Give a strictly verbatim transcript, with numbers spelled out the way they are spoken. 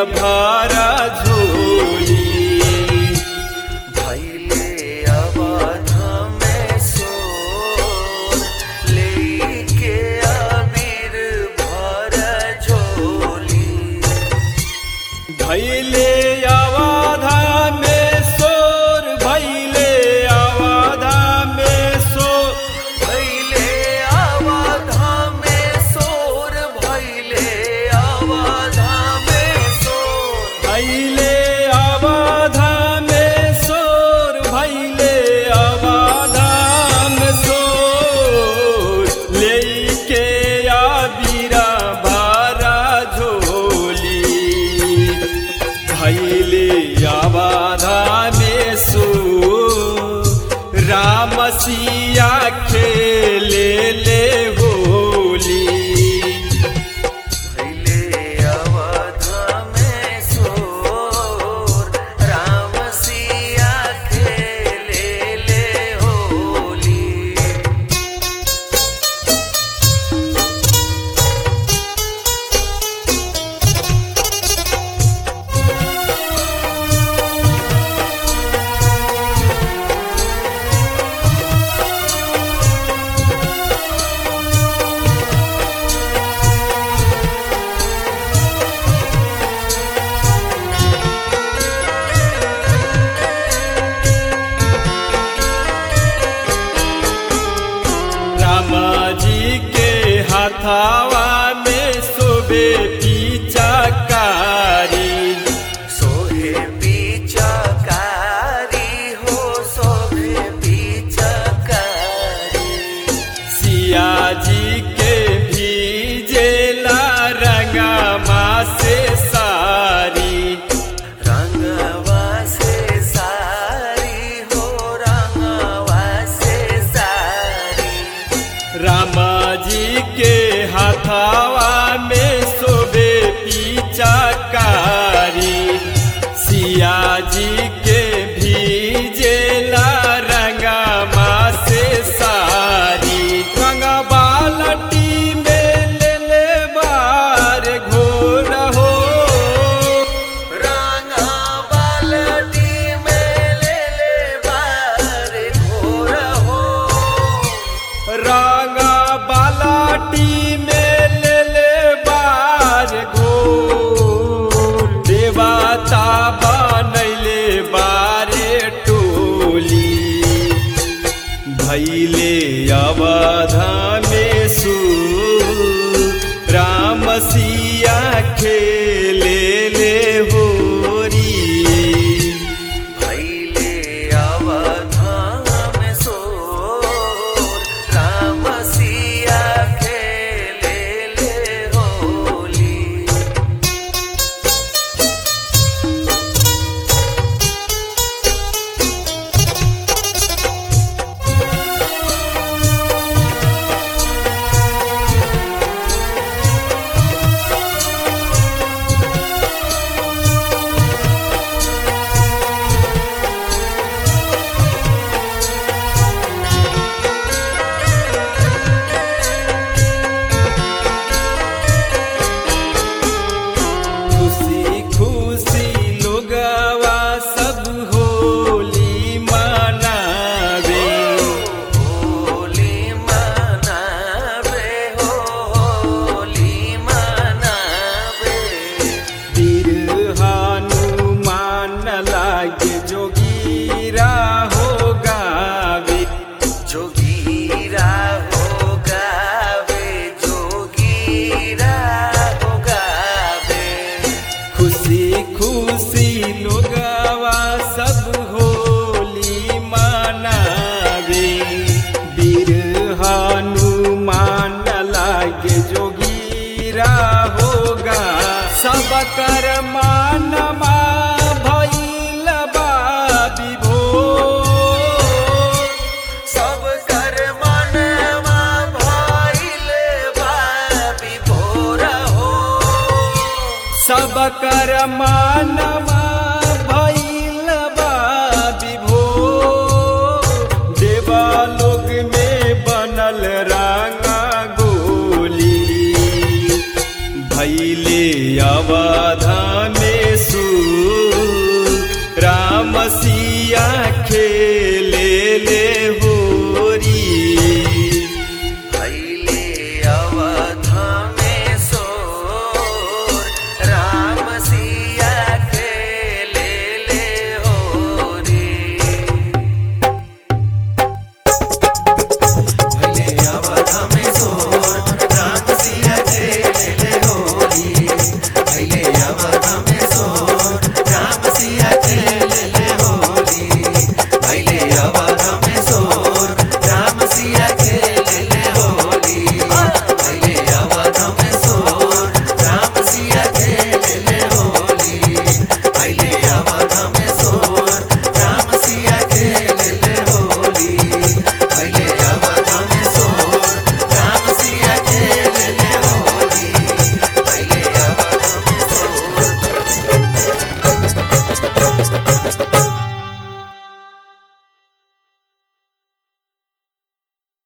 भरा झोली। भैले अवधा में सोर, भैले अवधा में सोर, भैले अवधा में सोर, भैले अवधा में सोर, भैले अवधा में सोर, भैले अवधा में सोर, लेके आबीरा भरा झोली। भैले अवधा में सोर, राम सिया खेले ले होली। भैले अवधा में सोर, राम सिया खेले ले होली। रामा जी के हाथावा में सोबे पिचकारी, सोहे पिचकारी हो, सोहे पिचकारी। सिया जी के भीजेला रंगमा से सारी, रंगवा से सारी हो, रंगवा से सारी। रामा जी के हाथावा में सोबे पिचकारी, सिया जी के भीजेला रंगमा से सारी। रंग बालटी में ले ले बार घोर हो, रंगा बाल्टी में ले ले बार घोर हो, रंग बालटी में ले ले बार घोर। देवता बनैले बारे टोली। भैले अवधा में सोर, राम सिया खेले ले होरी। भैले अवधा में सोर, राम सिया खेले ले होली। खुशी खुशी लोगवा सब होली मनावे। होली मनावे हो, होली मनावे। वीर हनुमान लागे जोगीरा हो गावे। जोगीरा हो गावे, जोगीरा हो गावे। खुशी खुशी लोगवा सब होली मनावे। वीर हनुमान लागे जोगीरा होगा। सब कर मानमा भइल बा विभोर। सब कर मनवा भइल बा विभोर हो। सब कर मानमा भइल बा विभोर। देवालोक में बनल रांगा गोली। भैले अवधा में धूल राम सिया खेले ले